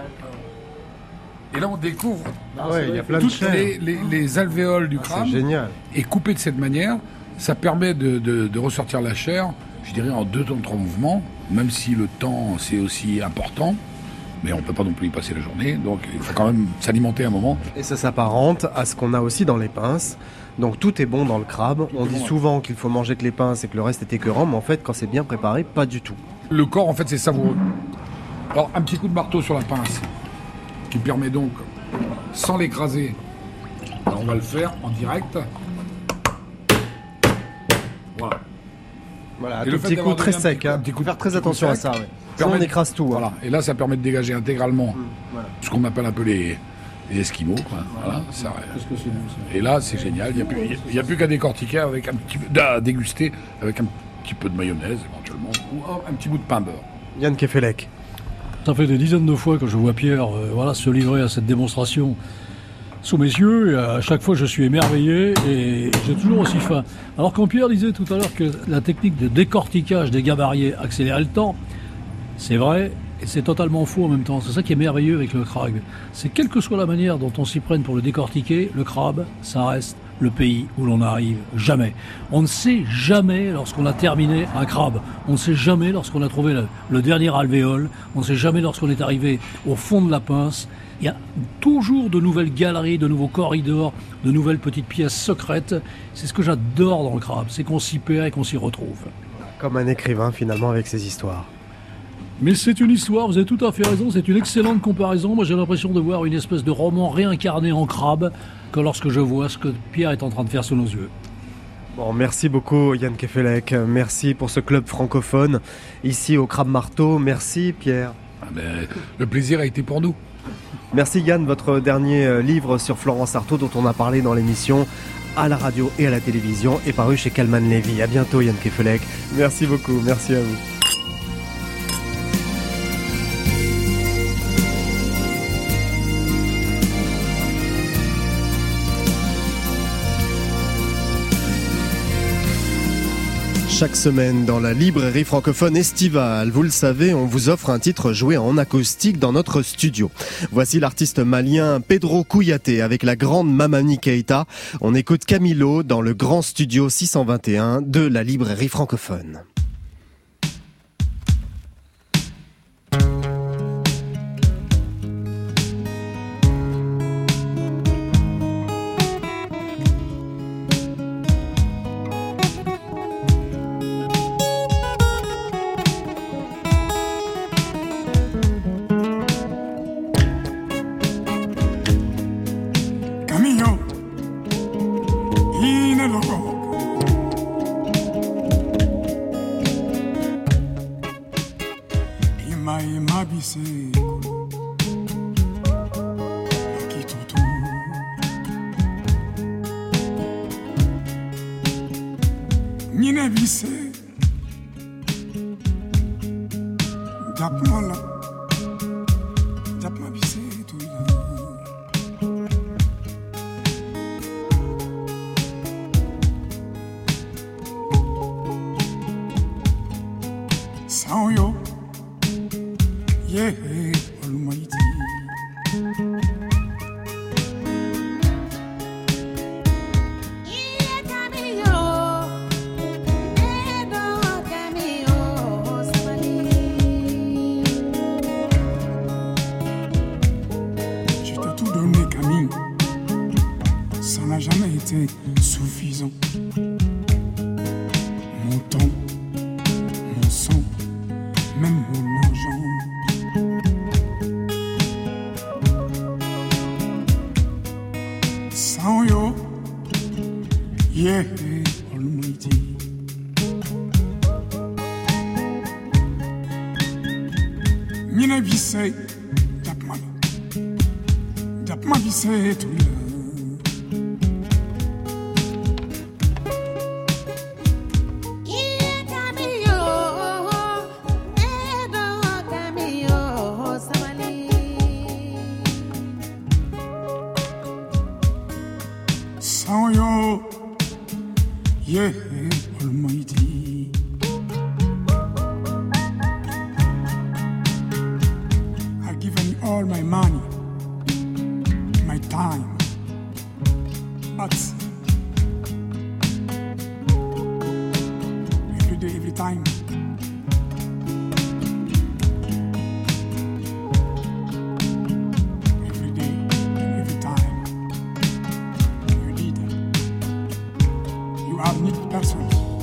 Et là, on découvre ah ouais, il y a plein toutes de les, les, les alvéoles du crabe. Ah, c'est génial. Et coupé de cette manière, ça permet de, de, de ressortir la chair, je dirais, en deux temps, trois mouvements, même si le temps, c'est aussi important. Mais on ne peut pas non plus y passer la journée, donc il faut quand même s'alimenter un moment. Et ça s'apparente à ce qu'on a aussi dans les pinces. Donc tout est bon dans le crabe. On dit souvent qu'il faut manger que les pinces et que le reste est écœurant, mais en fait, quand c'est bien préparé, pas du tout. Le corps, en fait, c'est savoureux. Alors, un petit coup de marteau sur la pince, qui permet donc, sans l'écraser, alors on va le faire en direct. Voilà. Voilà, un tout petit coup très sec. Hein. Faut faire très attention à ça. Ouais. Sinon, on écrase tout. Voilà. Hein. Et là, ça permet de dégager intégralement mmh, voilà. ce qu'on appelle un peu les, les esquimaux. Quoi. Voilà, ça, que c'est bon, ça. Et là, c'est génial. Il n'y a plus, il y a plus qu'à décortiquer avec un petit peu, à déguster avec un petit peu de mayonnaise éventuellement ou un petit bout de pain beurre. Yann Kefelec. Ça fait des dizaines de fois que je vois Pierre euh, voilà, se livrer à cette démonstration sous mes yeux, et à chaque fois je suis émerveillé et j'ai toujours aussi faim. Alors quand Pierre disait tout à l'heure que la technique de décortiquage des gabariers accélérait le temps, c'est vrai, Et c'est totalement faux en même temps. C'est ça qui est merveilleux avec le crabe. C'est quelle que soit la manière dont on s'y prenne pour le décortiquer, le crabe, ça reste le pays où l'on n'arrive jamais. On ne sait jamais lorsqu'on a terminé un crabe. On ne sait jamais lorsqu'on a trouvé le, le dernier alvéole. On ne sait jamais lorsqu'on est arrivé au fond de la pince. Il y a toujours de nouvelles galeries, de nouveaux corridors, de nouvelles petites pièces secrètes. C'est ce que j'adore dans le crabe, c'est qu'on s'y perd et qu'on s'y retrouve. Comme un écrivain finalement avec ses histoires. Mais c'est une histoire, vous avez tout à fait raison, c'est une excellente comparaison. Moi j'ai l'impression de voir une espèce de roman réincarné en crabe que lorsque je vois ce que Pierre est en train de faire sous nos yeux. Bon, merci beaucoup Yann Kefelec, merci pour ce club francophone ici au Crabe Marteau. Merci Pierre. Ah ben, le plaisir a été pour nous. Merci Yann, votre dernier livre sur Florence Artaud dont on a parlé dans l'émission à la radio et à la télévision est paru chez Calman Levy. À bientôt Yann Kefelec. Merci beaucoup, merci à vous. Chaque semaine dans la librairie francophone estivale, vous le savez, on vous offre un titre joué en acoustique dans notre studio. Voici l'artiste malien Pedro Kouyaté avec la grande Mamani Keïta. On écoute Camilo dans le grand studio six cent vingt et un de la librairie francophone. Suffisant. Mon temps, mon sang, même mon argent. Sans yo, yeah, Almighty. Mina bise, dap ma, dap ma bise tout le. Yeah, Almighty. I've given all my money, my time, but every day, every time, every day, and every time, you need it. You are neat person.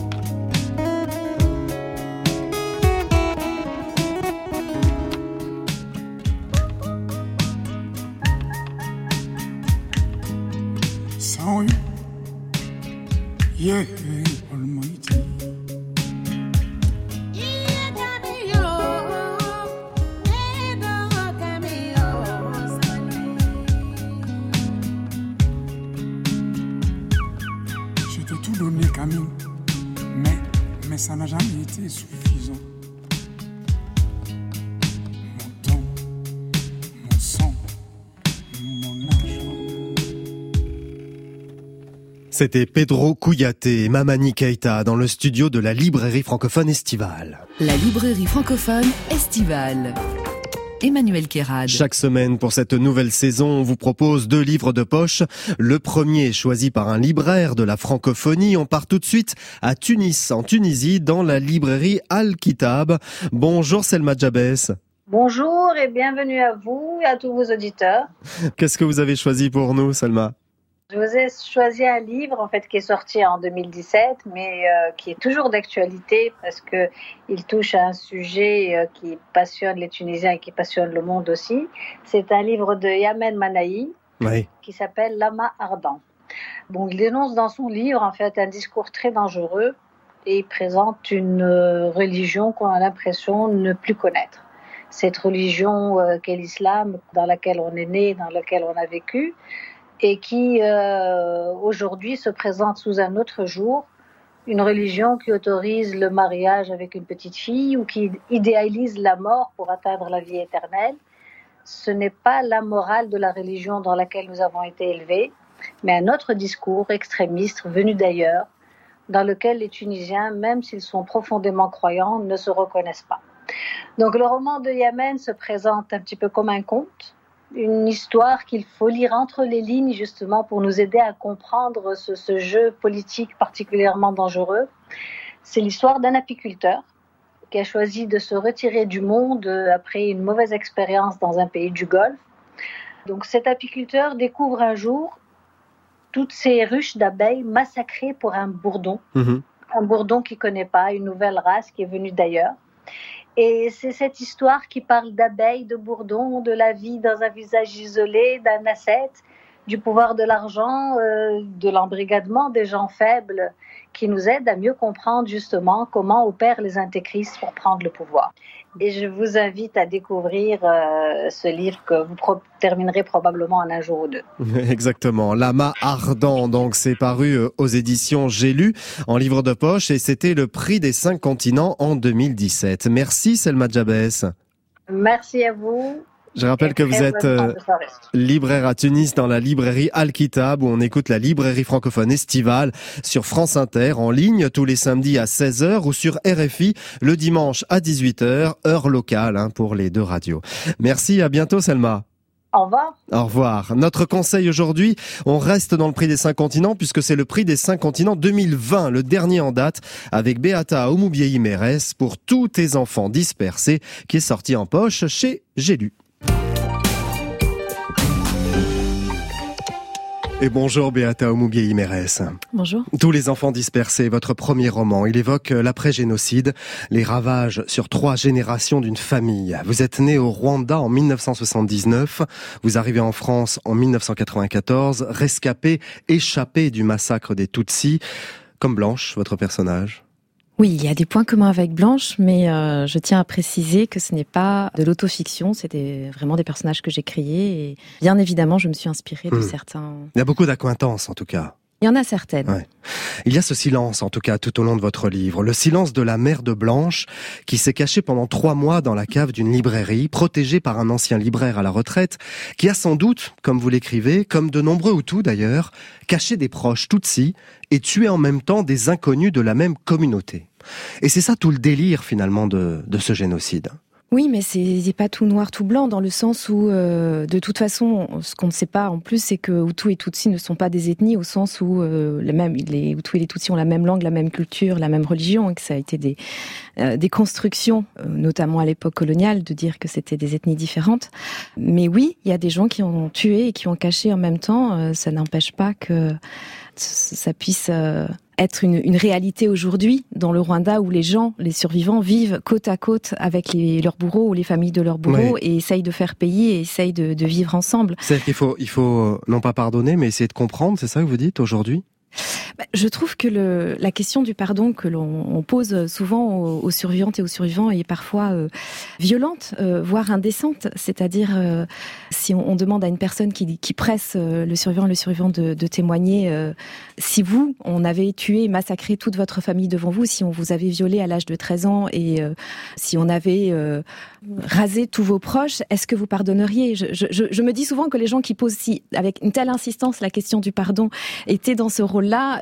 Sans you, yeah, Almighty. Je t'ai tout donné, Camille, mais, mais ça n'a jamais été suffisant. Mon temps, mon sang, mon argent. C'était Pedro Kouyaté et Mamani Keïta dans le studio de la librairie francophone estivale. La librairie francophone estivale. Emmanuel Kérad. Chaque semaine pour cette nouvelle saison, on vous propose deux livres de poche. Le premier est choisi par un libraire de la francophonie. On part tout de suite à Tunis, en Tunisie, dans la librairie Al-Kitab. Bonjour Selma Djabès. Bonjour et bienvenue à vous et à tous vos auditeurs. Qu'est-ce que vous avez choisi pour nous, Selma ? Je vous ai choisi un livre en fait qui est sorti en deux mille dix-sept, mais euh, qui est toujours d'actualité parce que il touche à un sujet euh, qui passionne les Tunisiens et qui passionne le monde aussi. C'est un livre de Yamen Manahi oui. qui s'appelle Lama ardent. Bon, il dénonce dans son livre en fait un discours très dangereux et il présente une euh, religion qu'on a l'impression de ne plus connaître. Cette religion euh, qu'est l'islam, dans laquelle on est né, dans laquelle on a vécu, et qui euh, aujourd'hui se présente sous un autre jour, une religion qui autorise le mariage avec une petite fille ou qui idéalise la mort pour atteindre la vie éternelle. Ce n'est pas la morale de la religion dans laquelle nous avons été élevés, mais un autre discours extrémiste venu d'ailleurs, dans lequel les Tunisiens, même s'ils sont profondément croyants, ne se reconnaissent pas. Donc le roman de Yamen se présente un petit peu comme un conte, une histoire qu'il faut lire entre les lignes justement pour nous aider à comprendre ce, ce jeu politique particulièrement dangereux. C'est l'histoire d'un apiculteur qui a choisi de se retirer du monde après une mauvaise expérience dans un pays du Golfe. Donc cet apiculteur découvre un jour toutes ces ruches d'abeilles massacrées pour un bourdon, mmh. un bourdon qu'il ne connaît pas, une nouvelle race qui est venue d'ailleurs. Et c'est cette histoire qui parle d'abeilles, de bourdons, de la vie dans un visage isolé, d'un ascète, du pouvoir de l'argent, euh, de l'embrigadement des gens faibles, qui nous aide à mieux comprendre justement comment opèrent les intégristes pour prendre le pouvoir. Et je vous invite à découvrir euh, ce livre que vous pro- terminerez probablement en un jour ou deux. Exactement. Lama ardent, donc c'est paru aux éditions J'ai lu en livre de poche et c'était le prix des cinq continents en deux mille dix-sept. Merci Selma Djabès. Merci à vous. Je rappelle que vous êtes euh, libraire à Tunis dans la librairie Al-Kitab où on écoute la librairie francophone estivale sur France Inter en ligne tous les samedis à seize heures ou sur R F I le dimanche à dix-huit heures, heure locale hein, pour les deux radios. Merci, à bientôt Selma. Au revoir. Au revoir. Notre conseil aujourd'hui, on reste dans le prix des cinq continents puisque c'est le prix des cinq continents deux mille vingt, le dernier en date, avec Beata Oumoubiayi-Mérès pour tous tes enfants dispersés qui est sorti en poche chez J'ai lu. Et bonjour Beata Oumoubiayi-Mérès. Bonjour. Tous les enfants dispersés, votre premier roman, il évoque l'après-génocide, les ravages sur trois générations d'une famille. Vous êtes né au Rwanda en mille neuf cent soixante-dix-neuf, vous arrivez en France en mille neuf cent quatre-vingt-quatorze, rescapé, échappé du massacre des Tutsis, comme Blanche, votre personnage. Oui, il y a des points communs avec Blanche, mais euh, je tiens à préciser que ce n'est pas de l'autofiction, c'était vraiment des personnages que j'ai créés et bien évidemment, je me suis inspirée de mmh. certains... Il y a beaucoup d'accointances en tout cas. Il y en a certaines. Ouais. Il y a ce silence, en tout cas, tout au long de votre livre. Le silence de la mère de Blanche, qui s'est cachée pendant trois mois dans la cave d'une librairie, protégée par un ancien libraire à la retraite, qui a sans doute, comme vous l'écrivez, comme de nombreux Hutus d'ailleurs, caché des proches Tutsis et tué en même temps des inconnus de la même communauté. Et c'est ça tout le délire, finalement, de, de ce génocide. Oui, mais c'est, c'est pas tout noir, tout blanc, dans le sens où, euh, de toute façon, ce qu'on ne sait pas en plus, c'est que Hutus et Tutsis ne sont pas des ethnies, au sens où euh, les, mêmes, les Hutus et les Tutsis ont la même langue, la même culture, la même religion, et que ça a été des, euh, des constructions, euh, notamment à l'époque coloniale, de dire que c'était des ethnies différentes. Mais oui, il y a des gens qui ont tué et qui ont caché en même temps, euh, ça n'empêche pas que ça puisse... Euh, être une, une réalité aujourd'hui dans le Rwanda où les gens, les survivants, vivent côte à côte avec les, leurs bourreaux ou les familles de leurs bourreaux oui. et essayent de faire payer et essayent de, de vivre ensemble. C'est-à-dire qu'il faut, il faut non pas pardonner, mais essayer de comprendre, c'est ça que vous dites aujourd'hui ? Je trouve que le, la question du pardon que l'on on pose souvent aux, aux survivantes et aux survivants est parfois euh, violente, euh, voire indécente. C'est-à-dire, euh, si on, on demande à une personne qui, qui presse euh, le survivant et le survivant de, de témoigner, euh, si vous, on avait tué et massacré toute votre famille devant vous, si on vous avait violé à l'âge de treize ans et euh, si on avait euh, rasé tous vos proches, est-ce que vous pardonneriez ? je, je, je me dis souvent que les gens qui posent si, avec une telle insistance la question du pardon étaient dans ce rôle là,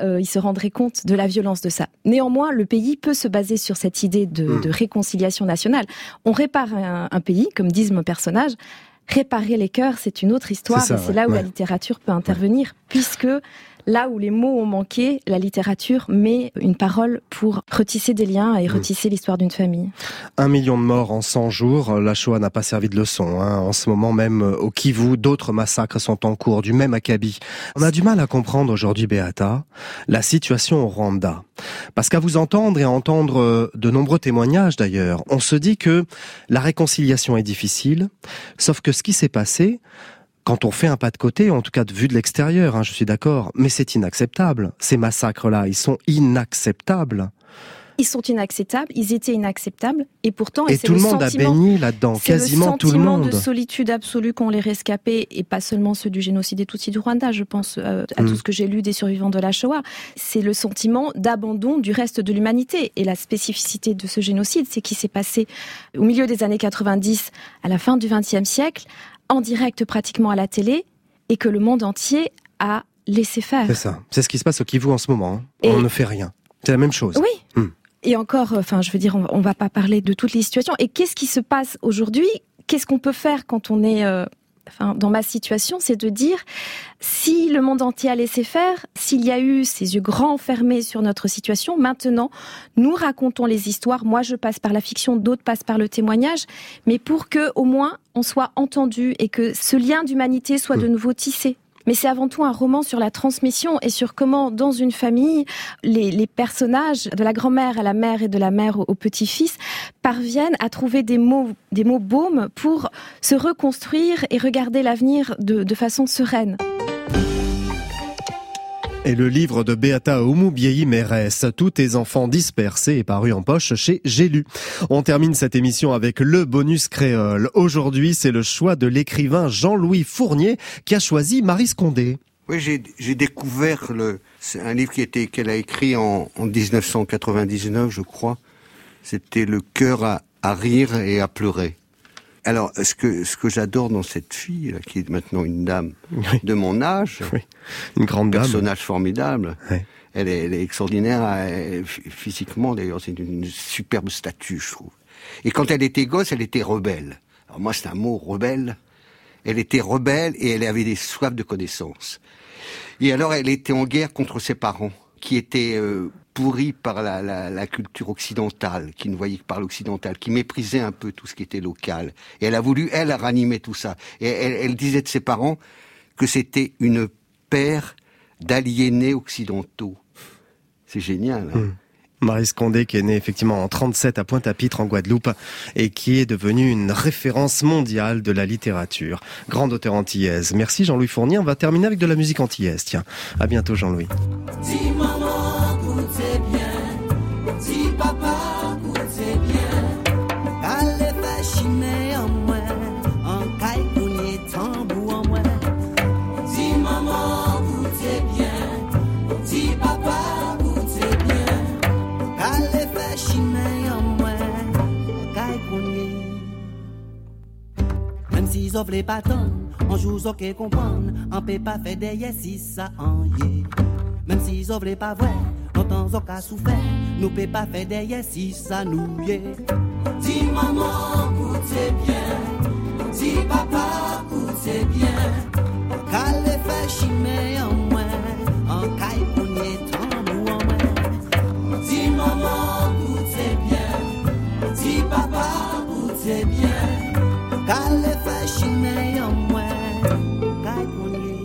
euh, ils se rendraient compte de la violence de ça. Néanmoins, le pays peut se baser sur cette idée de, mmh. de réconciliation nationale. On répare un, un pays, comme disent mon personnage. Réparer les cœurs, c'est une autre histoire, c'est ça, et c'est ouais, là où ouais. la littérature peut intervenir, ouais. puisque là où les mots ont manqué, la littérature met une parole pour retisser des liens et retisser mmh. l'histoire d'une famille. Un million de morts en cent jours, la Shoah n'a pas servi de leçon. Hein. En ce moment même, au Kivu, d'autres massacres sont en cours, du même acabit. On a du mal à comprendre aujourd'hui, Beata, la situation au Rwanda. Parce qu'à vous entendre et à entendre de nombreux témoignages d'ailleurs, on se dit que la réconciliation est difficile, sauf que ce qui s'est passé, quand on fait un pas de côté, en tout cas de vue de l'extérieur, hein, je suis d'accord, mais c'est inacceptable. Ces massacres-là, ils sont inacceptables. Ils sont inacceptables, ils étaient inacceptables, et pourtant... Et, et c'est tout le, le monde a baigné là-dedans, quasiment tout le monde. C'est le sentiment de solitude absolue qu'ont les rescapés, et pas seulement ceux du génocide des Tutsis du Rwanda, je pense euh, à mmh. tout ce que j'ai lu des survivants de la Shoah. C'est le sentiment d'abandon du reste de l'humanité. Et la spécificité de ce génocide, c'est qu'il s'est passé au milieu des années quatre-vingt-dix, à la fin du vingtième siècle, en direct pratiquement à la télé, et que le monde entier a laissé faire. C'est ça, c'est ce qui se passe au Kivu en ce moment. Hein. Et... On ne fait rien. C'est la même chose. Oui. Mmh. Et encore, enfin, je veux dire, on, on va pas parler de toutes les situations. Et qu'est-ce qui se passe aujourd'hui ? Qu'est-ce qu'on peut faire quand on est, euh, enfin, dans ma situation, c'est de dire, si le monde entier a laissé faire, s'il y a eu ces yeux grands fermés sur notre situation, maintenant, nous racontons les histoires. Moi, je passe par la fiction, d'autres passent par le témoignage, mais pour que, au moins, on soit entendu et que ce lien d'humanité soit de nouveau tissé. Mais c'est avant tout un roman sur la transmission et sur comment, dans une famille, les, les personnages, de la grand-mère à la mère et de la mère au, au petit-fils, parviennent à trouver des mots, des mots baumes pour se reconstruire et regarder l'avenir de, de façon sereine. Et le livre de Beata Oumoubiéyi-Mérès, Tous tes enfants dispersés, est paru en poche chez J'ai lu. On termine cette émission avec le bonus créole. Aujourd'hui, c'est le choix de l'écrivain Jean-Louis Fournier qui a choisi Marie Scondé. Oui, j'ai, j'ai découvert le, c'est un livre qui était, qu'elle a écrit en, en dix-neuf cent quatre-vingt-dix-neuf, je crois. C'était Le cœur à, à rire et à pleurer. Alors, ce que, ce que j'adore dans cette fille, là, qui est maintenant une dame oui. de mon âge, oui. une grande dame, personnage formidable, oui. elle, est, elle est extraordinaire, elle, physiquement d'ailleurs, c'est une, une superbe statue, je trouve. Et quand elle était gosse, elle était rebelle. Alors moi, c'est un mot, rebelle. Elle était rebelle et elle avait des soifs de connaissances. Et alors, elle était en guerre contre ses parents, qui étaient euh, pourris par la, la, la culture occidentale, qui ne voyaient que par l'occidental, qui méprisaient un peu tout ce qui était local. Et elle a voulu, elle, ranimer tout ça. Et elle, elle disait de ses parents que c'était une paire d'aliénés occidentaux. C'est génial, hein. Mmh. Marie Scondé, qui est née effectivement en trente-sept à Pointe-à-Pitre en Guadeloupe et qui est devenue une référence mondiale de la littérature. Grande auteure antillaise. Merci Jean-Louis Fournier. On va terminer avec de la musique antillaise. Tiens, à bientôt Jean-Louis. Dis maman, écoutez bien. Dis papa, écoutez bien. Allez fâchiner en moi, en caille cougner tambour en moi. Dis maman, écoutez bien. Dis papa. Même si offrent les patons, on joue au qu'est comprendre, on peut pas faire des yes si ça en y. Même si offrent les pas vrai, on t'en a qu'à souffrir, nous peut pas faire des yes si ça nous y est. Dis maman, écoutez bien, dis papa, écoutez bien, qu'elle fait chimer en moi, en caille qu'on y est tambour en moi. Dis maman, écoutez bien, dis papa, écoutez bien. Qu'elle fait chiner en moi, qu'elle connaît.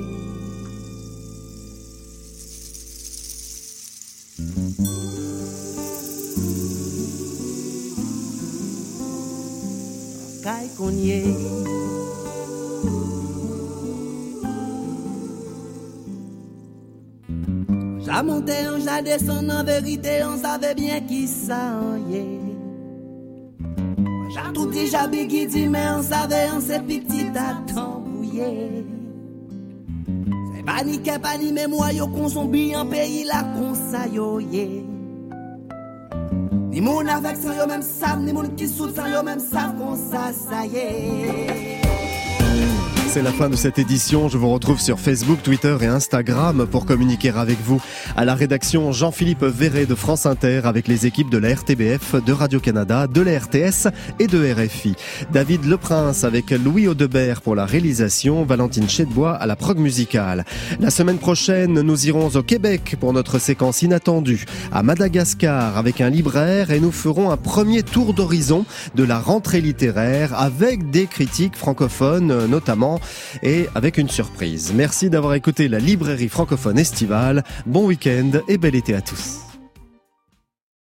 Qu'elle connaît. J'ai monté, j'ai descendu, en vérité, on savait bien qui ça y est. J'ai tout déjà bégui dit, mais on savait, on s'est petit à t'embrouiller. C'est pas ni qu'un pas ni même moi, yo qu'on zombie en pays là, qu'on sa yo yé. Ni mon avec ça, yo même savent, ni mon qui souffre ça, yo même savent qu'on ça, ça y est. C'est la fin de cette édition. Je vous retrouve sur Facebook, Twitter et Instagram pour communiquer avec vous. À la rédaction, Jean-Philippe Verret de France Inter avec les équipes de la R T B F, de Radio-Canada, de la R T S et de R F I. David Leprince avec Louis Audebert pour la réalisation, Valentine Chedbois à la prog musicale. La semaine prochaine, nous irons au Québec pour notre séquence inattendue, à Madagascar avec un libraire et nous ferons un premier tour d'horizon de la rentrée littéraire avec des critiques francophones notamment et avec une surprise. Merci d'avoir écouté la librairie francophone estivale. Bon week-end et bel été à tous.